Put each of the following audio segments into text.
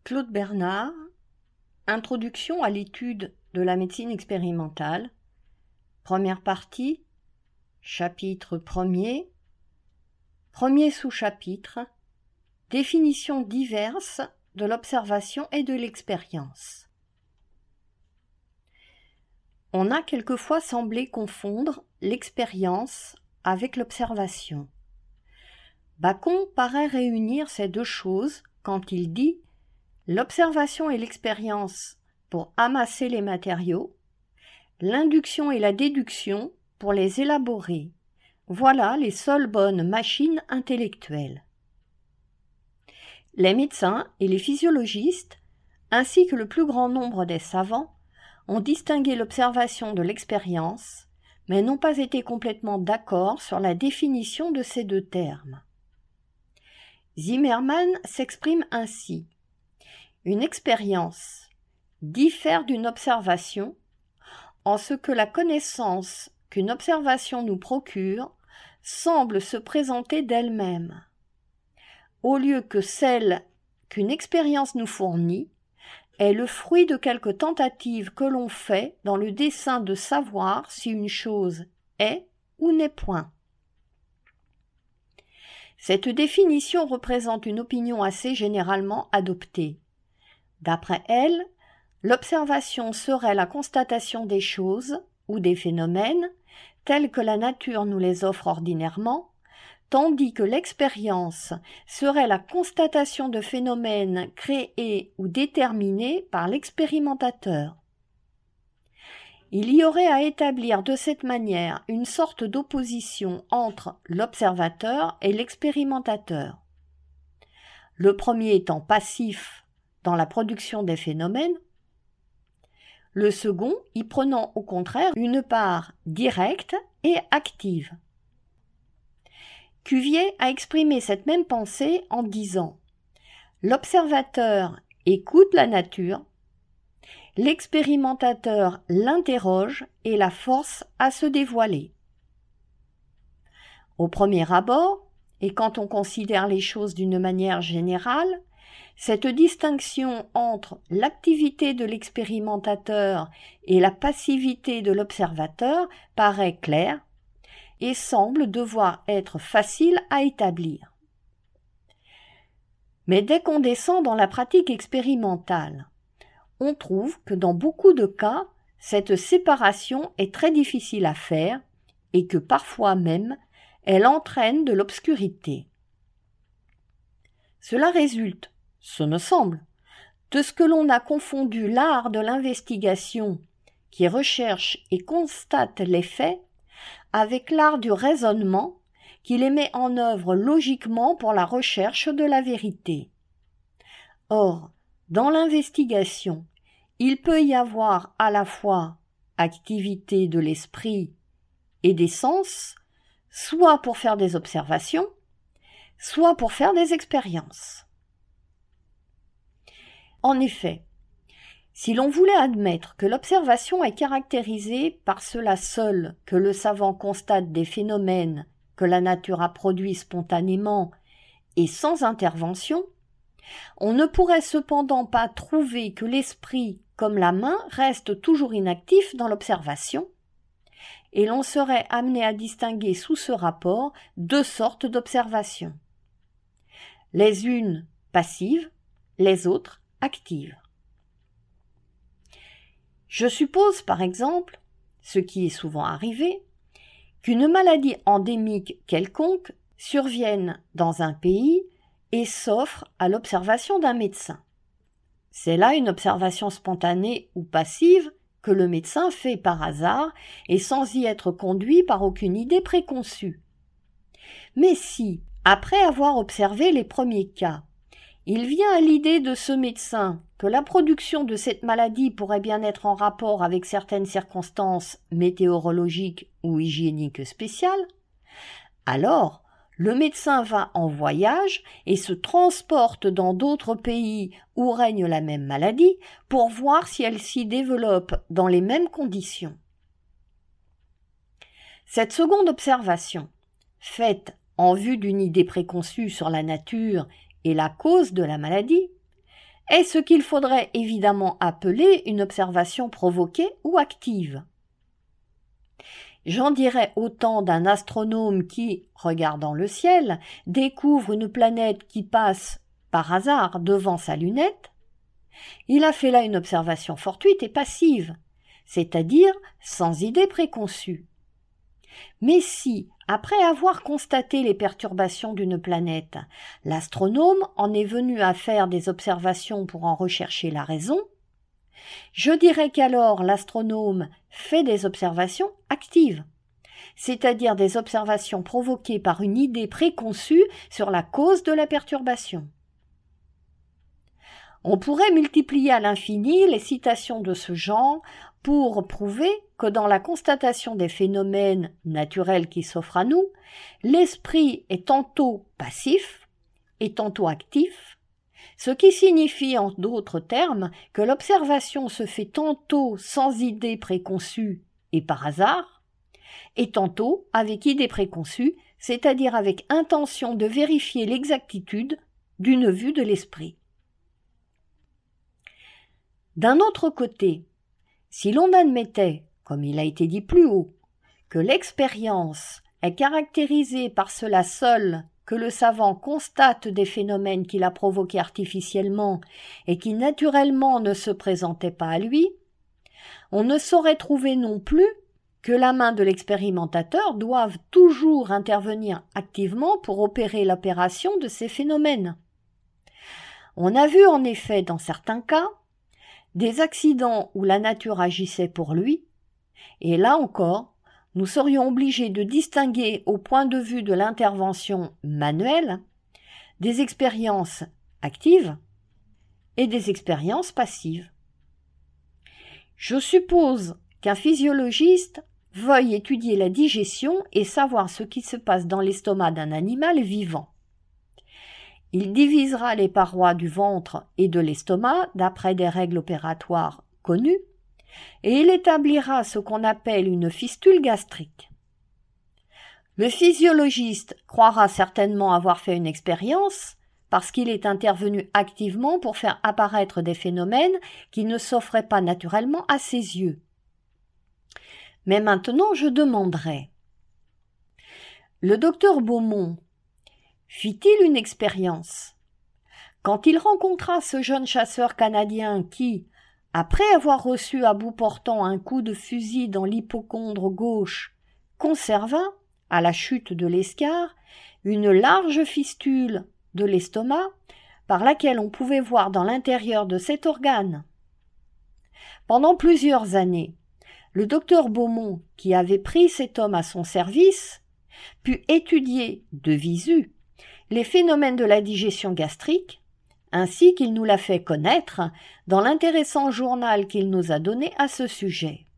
Claude Bernard, Introduction à l'étude de la médecine expérimentale, première partie, chapitre 1er, premier sous-chapitre, définitions diverses de l'observation et de l'expérience. On a quelquefois semblé confondre l'expérience avec l'observation. Bacon paraît réunir ces deux choses quand il dit « l'observation et l'expérience pour amasser les matériaux, l'induction et la déduction pour les élaborer. Voilà les seules bonnes machines intellectuelles. » Les médecins et les physiologistes, ainsi que le plus grand nombre des savants, ont distingué l'observation de l'expérience, mais n'ont pas été complètement d'accord sur la définition de ces deux termes. Zimmermann s'exprime ainsi. Une expérience diffère d'une observation en ce que la connaissance qu'une observation nous procure semble se présenter d'elle-même, au lieu que celle qu'une expérience nous fournit est le fruit de quelque tentative que l'on fait dans le dessein de savoir si une chose est ou n'est point. Cette définition représente une opinion assez généralement adoptée. D'après elle, l'observation serait la constatation des choses ou des phénomènes tels que la nature nous les offre ordinairement, tandis que l'expérience serait la constatation de phénomènes créés ou déterminés par l'expérimentateur. Il y aurait à établir de cette manière une sorte d'opposition entre l'observateur et l'expérimentateur. Le premier étant passif dans la production des phénomènes, le second y prenant au contraire une part directe et active. Cuvier a exprimé cette même pensée en disant « L'observateur écoute la nature, l'expérimentateur l'interroge et la force à se dévoiler. » Au premier abord, et quand on considère les choses d'une manière générale, cette distinction entre l'activité de l'expérimentateur et la passivité de l'observateur paraît claire et semble devoir être facile à établir. Mais dès qu'on descend dans la pratique expérimentale, on trouve que dans beaucoup de cas, cette séparation est très difficile à faire et que parfois même, elle entraîne de l'obscurité. Cela résulte, ce me semble, de ce que l'on a confondu l'art de l'investigation, qui recherche et constate les faits, avec l'art du raisonnement, qui les met en œuvre logiquement pour la recherche de la vérité. Or, dans l'investigation, il peut y avoir à la fois activité de l'esprit et des sens, soit pour faire des observations, soit pour faire des expériences. En effet, si l'on voulait admettre que l'observation est caractérisée par cela seul que le savant constate des phénomènes que la nature a produits spontanément et sans intervention, on ne pourrait cependant pas trouver que l'esprit, comme la main, reste toujours inactif dans l'observation, et l'on serait amené à distinguer sous ce rapport deux sortes d'observations. Les unes passives, les autres actives. Je suppose, par exemple, ce qui est souvent arrivé, qu'une maladie endémique quelconque survienne dans un pays et s'offre à l'observation d'un médecin. C'est là une observation spontanée ou passive que le médecin fait par hasard et sans y être conduit par aucune idée préconçue. Mais si, après avoir observé les premiers cas, il vient à l'idée de ce médecin que la production de cette maladie pourrait bien être en rapport avec certaines circonstances météorologiques ou hygiéniques spéciales, alors le médecin va en voyage et se transporte dans d'autres pays où règne la même maladie pour voir si elle s'y développe dans les mêmes conditions. Cette seconde observation, faite en vue d'une idée préconçue sur la nature et la cause de la maladie, est ce qu'il faudrait évidemment appeler une observation provoquée ou active. J'en dirais autant d'un astronome qui, regardant le ciel, découvre une planète qui passe par hasard devant sa lunette. Il a fait là une observation fortuite et passive, c'est-à-dire sans idée préconçue. Mais si, après avoir constaté les perturbations d'une planète, l'astronome en est venu à faire des observations pour en rechercher la raison, je dirais qu'alors l'astronome fait des observations actives, c'est-à-dire des observations provoquées par une idée préconçue sur la cause de la perturbation. On pourrait multiplier à l'infini les citations de ce genre pour prouver que dans la constatation des phénomènes naturels qui s'offrent à nous, l'esprit est tantôt passif et tantôt actif, ce qui signifie en d'autres termes que l'observation se fait tantôt sans idée préconçue et par hasard, et tantôt avec idée préconçue, c'est-à-dire avec intention de vérifier l'exactitude d'une vue de l'esprit. D'un autre côté, si l'on admettait, comme il a été dit plus haut, que l'expérience est caractérisée par cela seul que le savant constate des phénomènes qu'il a provoqués artificiellement et qui naturellement ne se présentaient pas à lui, on ne saurait trouver non plus que la main de l'expérimentateur doive toujours intervenir activement pour opérer l'opération de ces phénomènes. On a vu en effet dans certains cas des accidents où la nature agissait pour lui, et là encore, nous serions obligés de distinguer au point de vue de l'intervention manuelle des expériences actives et des expériences passives. Je suppose qu'un physiologiste veuille étudier la digestion et savoir ce qui se passe dans l'estomac d'un animal vivant. Il divisera les parois du ventre et de l'estomac d'après des règles opératoires connues, et il établira ce qu'on appelle une fistule gastrique. Le physiologiste croira certainement avoir fait une expérience parce qu'il est intervenu activement pour faire apparaître des phénomènes qui ne s'offraient pas naturellement à ses yeux. Mais maintenant je demanderai. Le docteur Beaumont fit-il une expérience? Quand il rencontra ce jeune chasseur canadien qui, après avoir reçu à bout portant un coup de fusil dans l'hypocondre gauche, conserva, à la chute de l'escar, une large fistule de l'estomac par laquelle on pouvait voir dans l'intérieur de cet organe. Pendant plusieurs années, le docteur Beaumont, qui avait pris cet homme à son service, put étudier de visu les phénomènes de la digestion gastrique, ainsi qu'il nous l'a fait connaître dans l'intéressant journal qu'il nous a donné à ce sujet.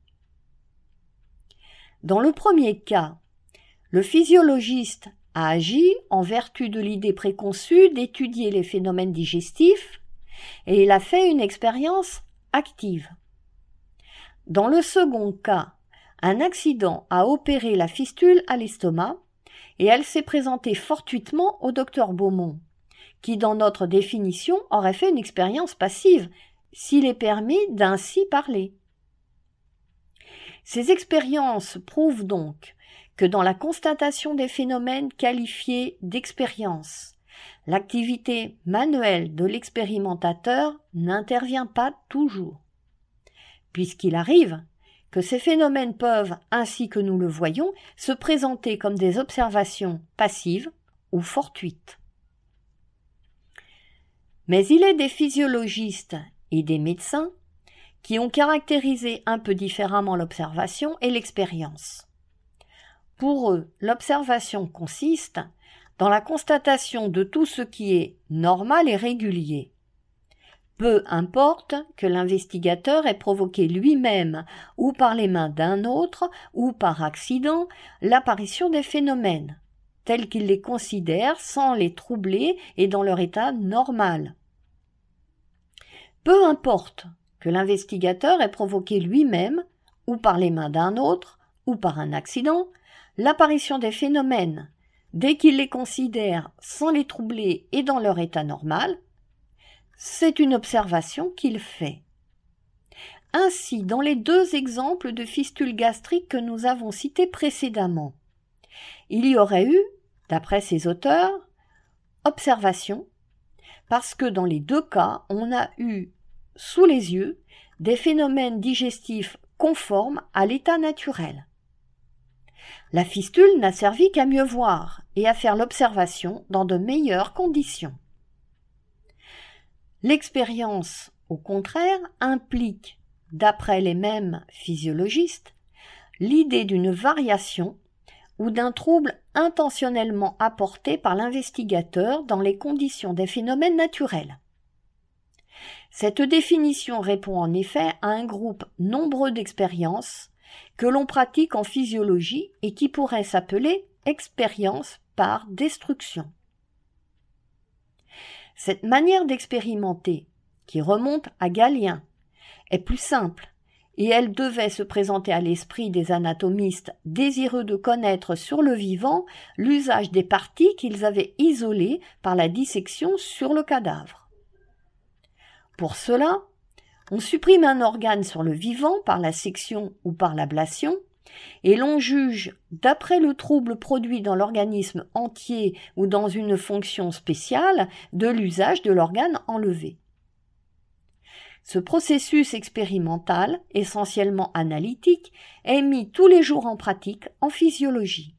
Dans le premier cas, le physiologiste a agi en vertu de l'idée préconçue d'étudier les phénomènes digestifs et il a fait une expérience active. Dans le second cas, un accident a opéré la fistule à l'estomac et elle s'est présentée fortuitement au docteur Beaumont, qui dans notre définition aurait fait une expérience passive, s'il est permis d'ainsi parler. Ces expériences prouvent donc que dans la constatation des phénomènes qualifiés d'expérience, l'activité manuelle de l'expérimentateur n'intervient pas toujours, puisqu'il arrive que ces phénomènes peuvent, ainsi que nous le voyons, se présenter comme des observations passives ou fortuites. Mais il est des physiologistes et des médecins qui ont caractérisé un peu différemment l'observation et l'expérience. Pour eux, l'observation consiste dans la constatation de tout ce qui est normal et régulier. Peu importe que l'investigateur ait provoqué lui-même ou par les mains d'un autre ou par accident l'apparition des phénomènes, tels qu'il les considère sans les troubler et dans leur état normal. Peu importe que l'investigateur ait provoqué lui-même ou par les mains d'un autre ou par un accident l'apparition des phénomènes, dès qu'il les considère sans les troubler et dans leur état normal, c'est une observation qu'il fait. Ainsi, dans les 2 exemples de fistule gastrique que nous avons cités précédemment, il y aurait eu, d'après ces auteurs, observation, parce que dans les 2 cas, on a eu sous les yeux des phénomènes digestifs conformes à l'état naturel. La fistule n'a servi qu'à mieux voir et à faire l'observation dans de meilleures conditions. L'expérience, au contraire, implique, d'après les mêmes physiologistes, l'idée d'une variation ou d'un trouble intentionnellement apporté par l'investigateur dans les conditions des phénomènes naturels. Cette définition répond en effet à un groupe nombreux d'expériences que l'on pratique en physiologie et qui pourrait s'appeler expérience par destruction. Cette manière d'expérimenter, qui remonte à Galien, est plus simple et elle devait se présenter à l'esprit des anatomistes désireux de connaître sur le vivant l'usage des parties qu'ils avaient isolées par la dissection sur le cadavre. Pour cela, on supprime un organe sur le vivant par la section ou par l'ablation, et l'on juge, d'après le trouble produit dans l'organisme entier ou dans une fonction spéciale, de l'usage de l'organe enlevé. Ce processus expérimental, essentiellement analytique, est mis tous les jours en pratique en physiologie.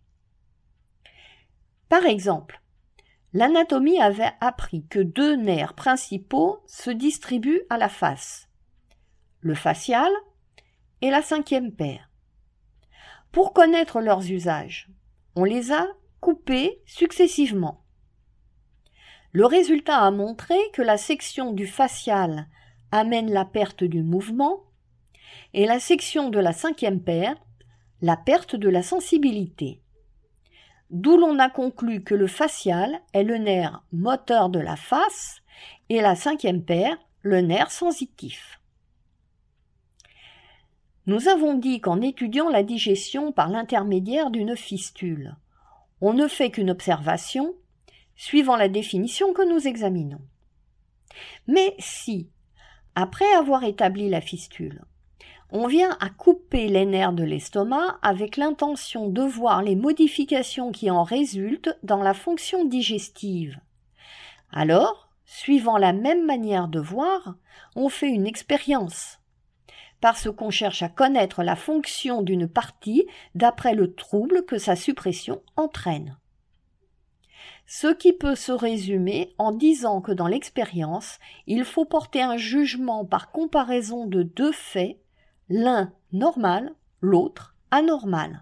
Par exemple, l'anatomie avait appris que 2 nerfs principaux se distribuent à la face, le facial et la 5e paire. Pour connaître leurs usages, on les a coupés successivement. Le résultat a montré que la section du facial amène la perte du mouvement et la section de la 5e paire, la perte de la sensibilité. D'où l'on a conclu que le facial est le nerf moteur de la face et la 5e paire, le nerf sensitif. Nous avons dit qu'en étudiant la digestion par l'intermédiaire d'une fistule, on ne fait qu'une observation, suivant la définition que nous examinons. Mais si, après avoir établi la fistule, on vient à couper les nerfs de l'estomac avec l'intention de voir les modifications qui en résultent dans la fonction digestive, alors, suivant la même manière de voir, on fait une expérience, parce qu'on cherche à connaître la fonction d'une partie d'après le trouble que sa suppression entraîne. Ce qui peut se résumer en disant que dans l'expérience, il faut porter un jugement par comparaison de 2 faits, l'un normal, l'autre anormal.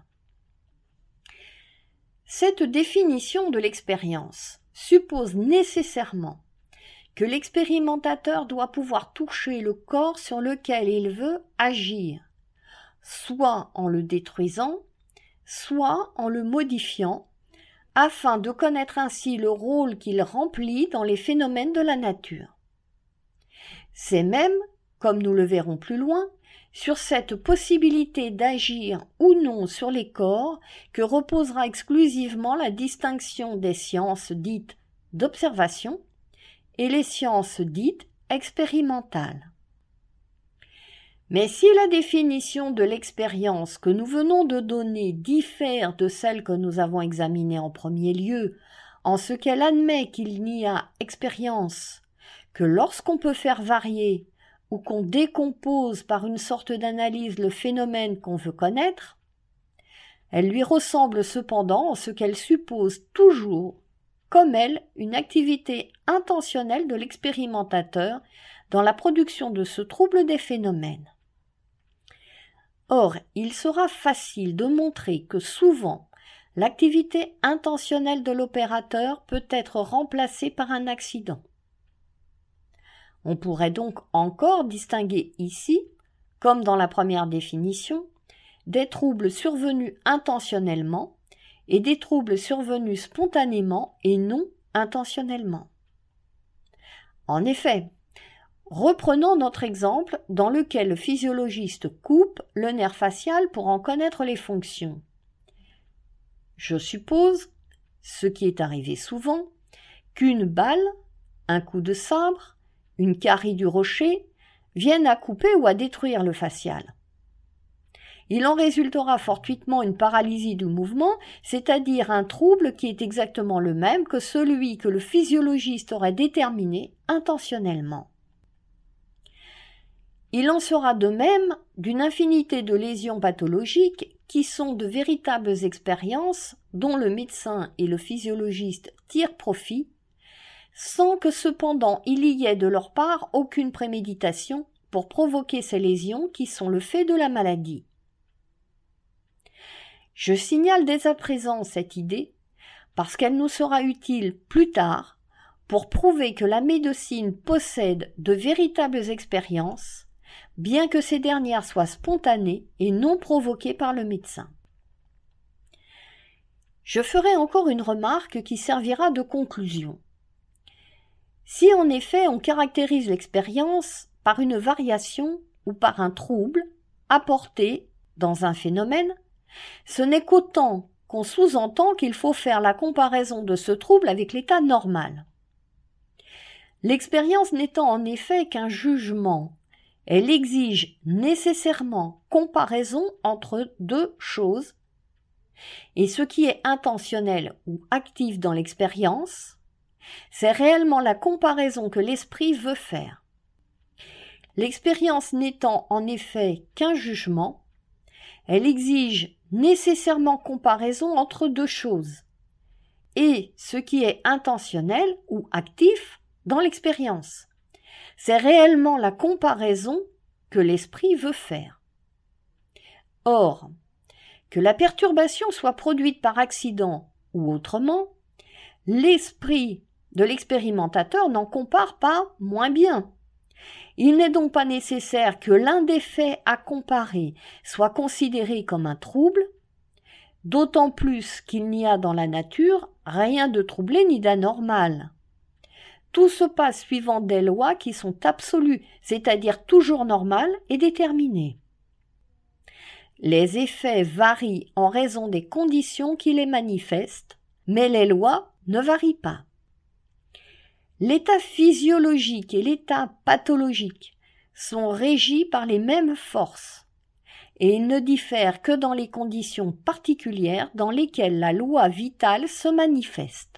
Cette définition de l'expérience suppose nécessairement que l'expérimentateur doit pouvoir toucher le corps sur lequel il veut agir, soit en le détruisant, soit en le modifiant, afin de connaître ainsi le rôle qu'il remplit dans les phénomènes de la nature. C'est même, comme nous le verrons plus loin, sur cette possibilité d'agir ou non sur les corps que reposera exclusivement la distinction des sciences dites d'observation et les sciences dites expérimentales. Mais si la définition de l'expérience que nous venons de donner diffère de celle que nous avons examinée en premier lieu, en ce qu'elle admet qu'il n'y a expérience que lorsqu'on peut faire varier ou qu'on décompose par une sorte d'analyse le phénomène qu'on veut connaître, elle lui ressemble cependant en ce qu'elle suppose toujours, comme elle, une activité intentionnelle de l'expérimentateur dans la production de ce trouble des phénomènes. Or, il sera facile de montrer que souvent, l'activité intentionnelle de l'opérateur peut être remplacée par un accident. On pourrait donc encore distinguer ici, comme dans la première définition, des troubles survenus intentionnellement et des troubles survenus spontanément et non intentionnellement. En effet, reprenons notre exemple dans lequel le physiologiste coupe le nerf facial pour en connaître les fonctions. Je suppose, ce qui est arrivé souvent, qu'une balle, un coup de sabre, une carie du rocher, viennent à couper ou à détruire le fascial. Il en résultera fortuitement une paralysie du mouvement, c'est-à-dire un trouble qui est exactement le même que celui que le physiologiste aurait déterminé intentionnellement. Il en sera de même d'une infinité de lésions pathologiques qui sont de véritables expériences dont le médecin et le physiologiste tirent profit, sans que cependant il y ait de leur part aucune préméditation pour provoquer ces lésions qui sont le fait de la maladie. Je signale dès à présent cette idée parce qu'elle nous sera utile plus tard pour prouver que la médecine possède de véritables expériences, bien que ces dernières soient spontanées et non provoquées par le médecin. Je ferai encore une remarque qui servira de conclusion. Si en effet on caractérise l'expérience par une variation ou par un trouble apporté dans un phénomène, ce n'est qu'autant qu'on sous-entend qu'il faut faire la comparaison de ce trouble avec l'état normal. L'expérience n'étant en effet qu'un jugement, elle exige nécessairement comparaison entre deux choses, et ce qui est intentionnel ou actif dans l'expérience, c'est réellement la comparaison que l'esprit veut faire. L'expérience n'étant en effet qu'un jugement, elle exige nécessairement comparaison entre deux choses, et ce qui est intentionnel ou actif dans l'expérience. C'est réellement la comparaison que l'esprit veut faire. Or, que la perturbation soit produite par accident ou autrement, l'esprit de l'expérimentateur n'en compare pas moins bien. Il n'est donc pas nécessaire que l'un des faits à comparer soit considéré comme un trouble, d'autant plus qu'il n'y a dans la nature rien de troublé ni d'anormal. Tout se passe suivant des lois qui sont absolues, c'est-à-dire toujours normales et déterminées. Les effets varient en raison des conditions qui les manifestent, mais les lois ne varient pas. L'état physiologique et l'état pathologique sont régis par les mêmes forces, et ils ne diffèrent que dans les conditions particulières dans lesquelles la loi vitale se manifeste.